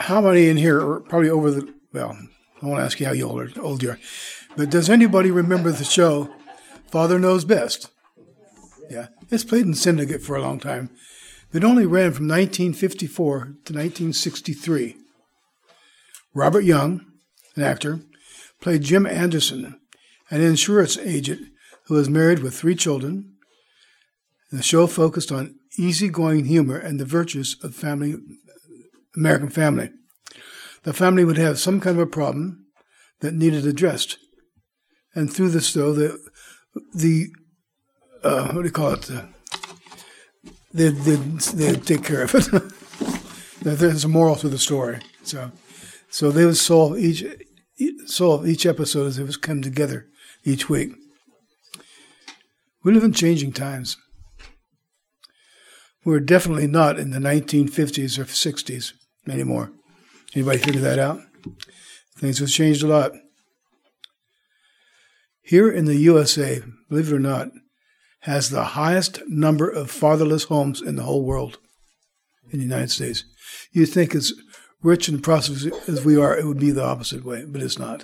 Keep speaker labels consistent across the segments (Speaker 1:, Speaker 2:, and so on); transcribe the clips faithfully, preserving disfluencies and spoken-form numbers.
Speaker 1: how many in here are probably over the, well, I won't ask you how old, are, old you are, but does anybody remember the show Father Knows Best? Yeah, it's played in syndicate for a long time. It only ran from nineteen fifty-four to nineteen sixty-three. Robert Young, an actor, played Jim Anderson, an insurance agent who was married with three children. The show focused on easygoing humor and the virtues of family, American family. The family would have some kind of a problem that needed addressed. And through the show, the, the uh, what do you call it? The, they, they, they take care of it. There's a moral to the story. So so they would solve each solve each episode as it was come together each week. We live in changing times. We're definitely not in the nineteen fifties or sixties anymore. Anybody figure that out? Things have changed a lot. Here in the U S A, believe it or not, has the highest number of fatherless homes in the whole world, in the United States. You'd think as rich and prosperous as we are, it would be the opposite way, but it's not.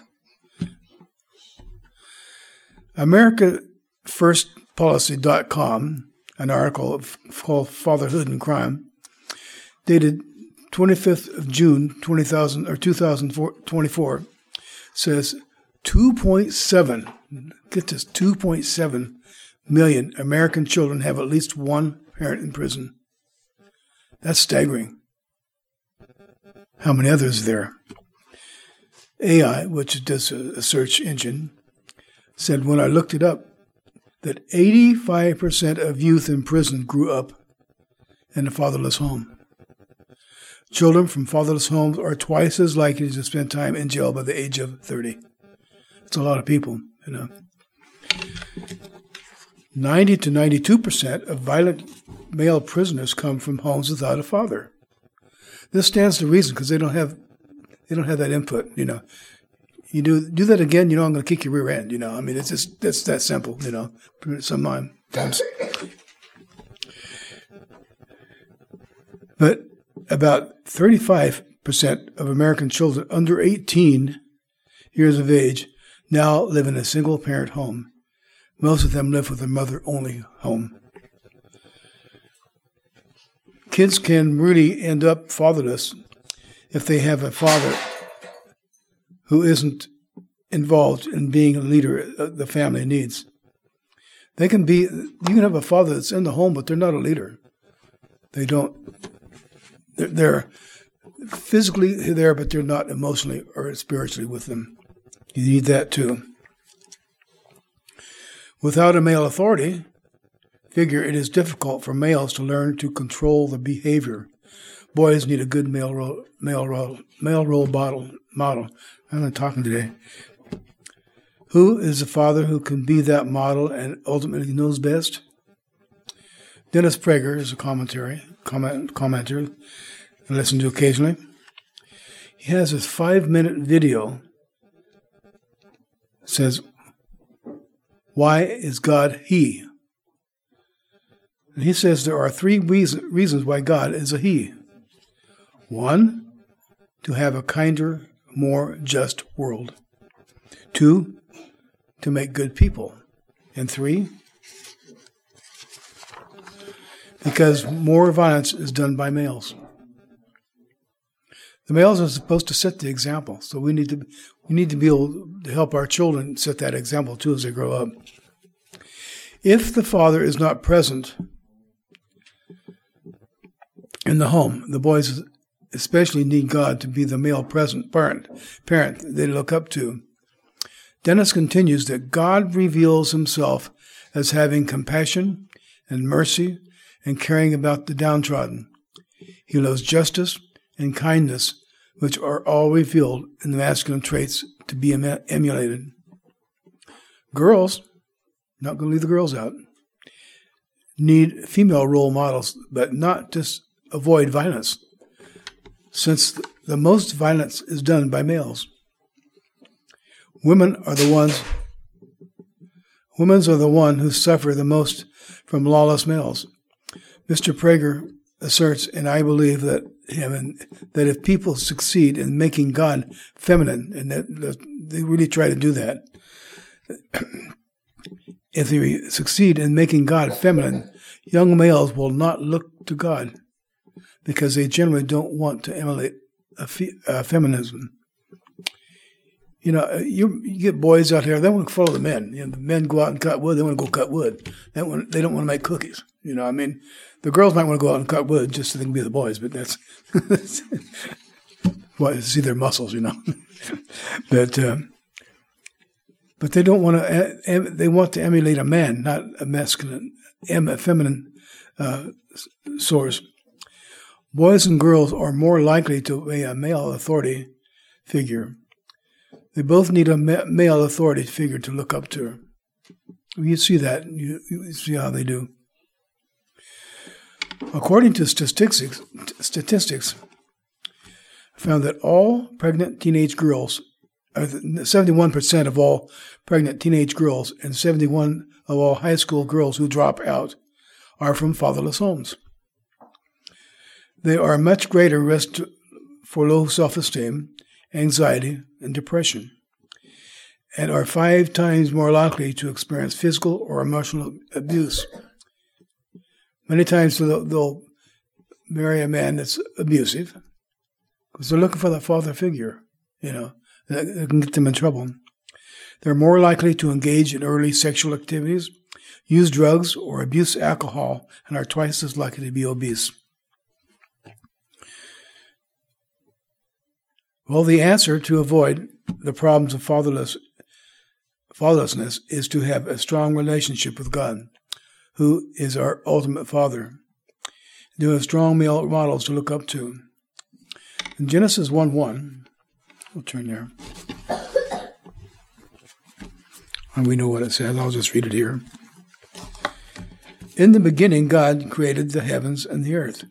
Speaker 1: America First Policy dot com, an article called Fatherhood and Crime, dated twenty-fifth of June two thousand or two thousand twenty-four, says two point seven, get this, two point seven million American children have at least one parent in prison. That's staggering. How many others are there? A I, which does a search engine, said when I looked it up that eighty-five percent of youth in prison grew up in a fatherless home. Children from fatherless homes are twice as likely to spend time in jail by the age of thirty. That's a lot of people, you know. ninety to ninety-two percent of violent male prisoners come from homes without a father. This stands to reason because they don't have they don't have that input, you know. You do do that again, you know, I'm going to kick your rear end, you know. I mean, it's just it's that simple, you know. Sometimes, but about thirty-five percent of American children under eighteen years of age now live in a single-parent home. Most of them live with a mother-only home. Kids can really end up fatherless if they have a father who isn't involved in being a leader the family needs. They can be, you can have a father that's in the home, but they're not a leader. They don't, they're, they're physically there, but they're not emotionally or spiritually with them. You need that too. Without a male authority figure, it is difficult for males to learn to control the behavior. Boys need a good male role, male role, male role model. model. I'm not talking today. Who is the father who can be that model and ultimately knows best? Dennis Prager is a commentary, comment, commenter I listen to occasionally. He has this five-minute video that says, "Why is God He?" And he says there are three reason, reasons why God is a He. One, to have a kinder, more just world. Two, to make good people. And three, because more violence is done by males. The males are supposed to set the example, so we need to we need to be able to help our children set that example too as they grow up. If the father is not present in the home, the boys especially need God to be the male present parent, parent they look up to. Dennis continues that God reveals himself as having compassion and mercy and caring about the downtrodden. He loves justice and kindness, which are all revealed in the masculine traits to be em- emulated. Girls, not going to leave the girls out, need female role models, but not just avoid violence, since the most violence is done by males. Women are the ones women are the one who suffer the most from lawless males. Mister Prager asserts, and I believe, that him, and that if people succeed in making God feminine, and that, that they really try to do that, if they succeed in making God feminine, young males will not look to God because they generally don't want to emulate a fe- uh, feminism. You know, you, you get boys out here, they want to follow the men. You know, the men go out and cut wood, they want to go cut wood. They, want, they don't want to make cookies. You know, I mean, the girls might want to go out and cut wood just so they can be the boys, but that's, well, see their muscles, you know. but uh, but they don't want to, they want to emulate a man, not a masculine, a feminine uh, source. Boys and girls are more likely to obey a male authority figure. They both need a ma- male authority figure to look up to. You see that. You, you see how they do. According to statistics, statistics, found that all pregnant teenage girls, seventy-one percent of all pregnant teenage girls and seventy-one of all high school girls who drop out are from fatherless homes. They are much greater risk for low self-esteem, anxiety, and depression, and are five times more likely to experience physical or emotional abuse. Many times they'll, they'll marry a man that's abusive because they're looking for that father figure, you know, that, that can get them in trouble. They're more likely to engage in early sexual activities, use drugs, or abuse alcohol, and are twice as likely to be obese. Well, the answer to avoid the problems of fatherless, fatherlessness is to have a strong relationship with God, who is our ultimate father, to have strong male models to look up to. In Genesis one one, we'll turn there. And we know what it says. I'll just read it here. In the beginning, God created the heavens and the earth.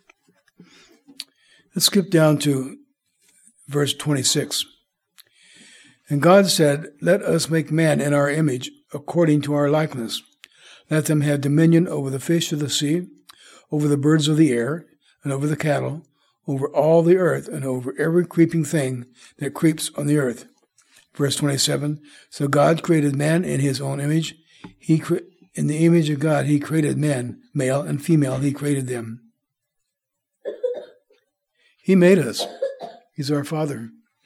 Speaker 1: Let's skip down to verse twenty-six. And God said, let us make man in our image, according to our likeness. Let them have dominion over the fish of the sea, over the birds of the air, and over the cattle, over all the earth, and over every creeping thing that creeps on the earth. Verse twenty-seven, so God created man in his own image. He cre- In the image of God, he created man, male and female, he created them. He made us. He's our Father.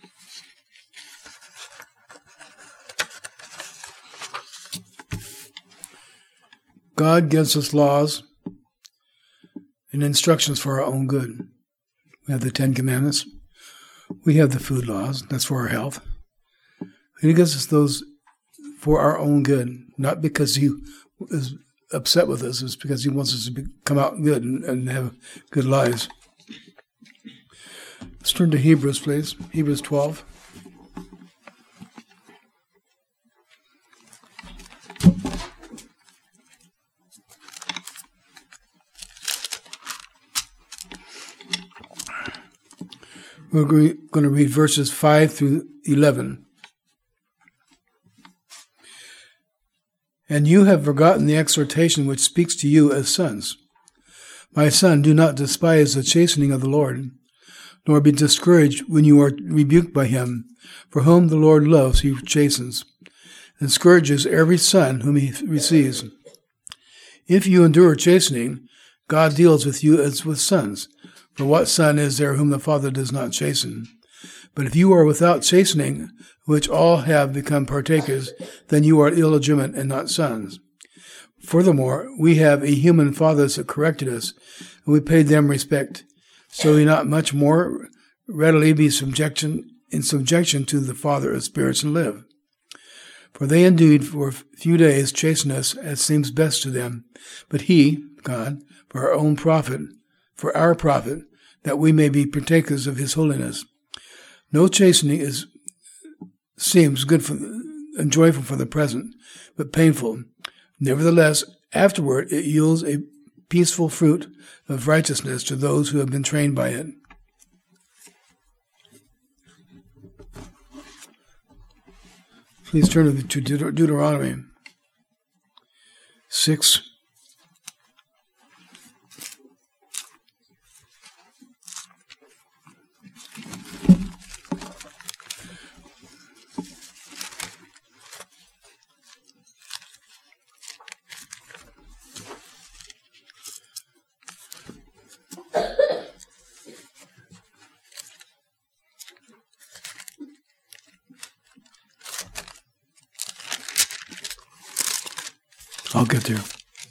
Speaker 1: God gives us laws and instructions for our own good. We have the Ten Commandments. We have the food laws. That's for our health. And he gives us those for our own good, not because he is upset with us. It's because he wants us to be, come out good and, and have good lives. Let's turn to Hebrews, please. Hebrews twelve. We're going to read verses five through eleven. And you have forgotten the exhortation which speaks to you as sons. My son, do not despise the chastening of the Lord, nor be discouraged when you are rebuked by him. For whom the Lord loves, he chastens, and scourges every son whom he receives. If you endure chastening, God deals with you as with sons. For what son is there whom the Father does not chasten? But if you are without chastening, which all have become partakers, then you are illegitimate and not sons. Furthermore, we have a human fathers that corrected us, and we paid them respect. So we not much more readily be subjection in subjection to the Father of spirits and live. For they indeed for a few days chasten us as seems best to them, but he, God, for our own profit, for our profit, that we may be partakers of his holiness. No chastening is seems good for and joyful for the present, but painful. Nevertheless, afterward it yields a peaceful fruit of righteousness to those who have been trained by it. Please turn to Deut- Deuteronomy six. I'll get there.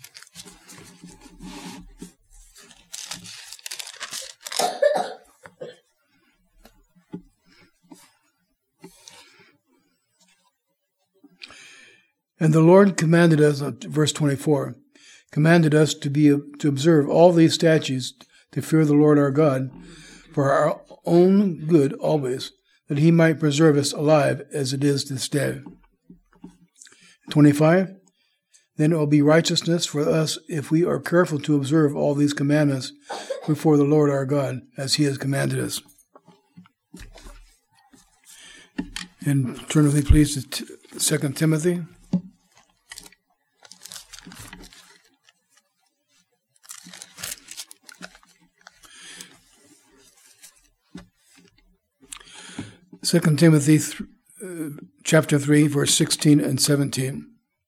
Speaker 1: And the Lord commanded us, verse twenty-four, commanded us to be to observe all these statutes, to fear the Lord our God, for our own good always, that he might preserve us alive as it is this day. twenty-five, then it will be righteousness for us if we are careful to observe all these commandments before the Lord our God, as he has commanded us. And turn with me, please, to Second Timothy. Second Timothy th- uh, chapter three, verse sixteen and seventeen.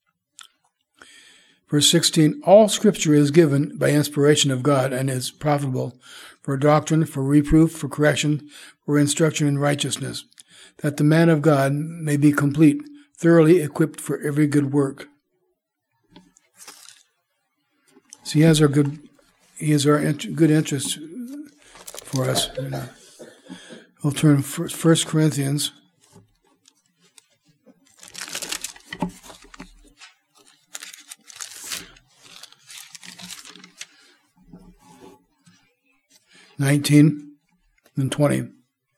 Speaker 1: Verse sixteen, all Scripture is given by inspiration of God and is profitable for doctrine, for reproof, for correction, for instruction in righteousness, that the man of God may be complete, thoroughly equipped for every good work. So he has our good, he has our int- good interest for us. You know. We'll turn to First Corinthians. nineteen and twenty.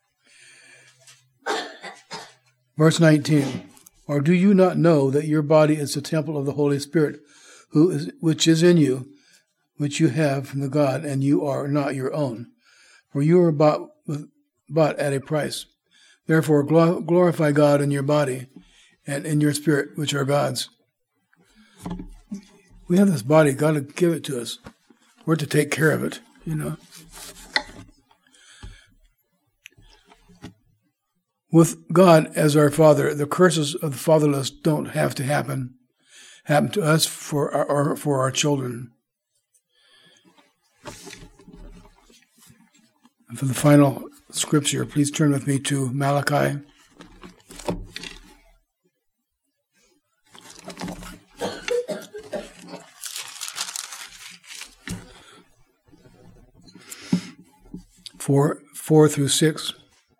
Speaker 1: Verse nineteen. Or do you not know that your body is the temple of the Holy Spirit, who is, which is in you, which you have from the God, and you are not your own? For you are bought with bought at a price. Therefore, glorify God in your body and in your spirit, which are God's. We have this body. God to give it to us. We're to take care of it, you know. With God as our Father, the curses of the fatherless don't have to happen. Happen to us for our, or for our children. And for the final scripture, please turn with me to Malachi. Four, four through six.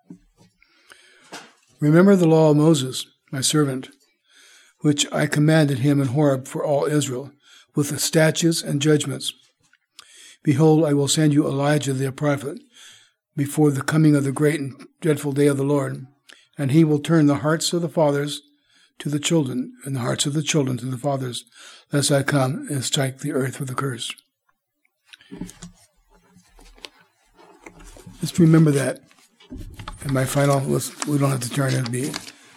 Speaker 1: Remember the law of Moses, my servant, which I commanded him in Horeb for all Israel, with the statutes and judgments. Behold, I will send you Elijah the prophet, before the coming of the great and dreadful day of the Lord, and he will turn the hearts of the fathers to the children, and the hearts of the children to the fathers, lest I come and strike the earth with a curse. Just remember that. And my final, we don't have to turn, it'll be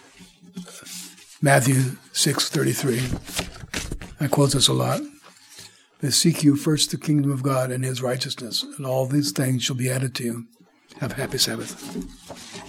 Speaker 1: Matthew six thirty-three. I quote this a lot. But seek you first the kingdom of God and his righteousness, and all these things shall be added to you. Have a happy Sabbath.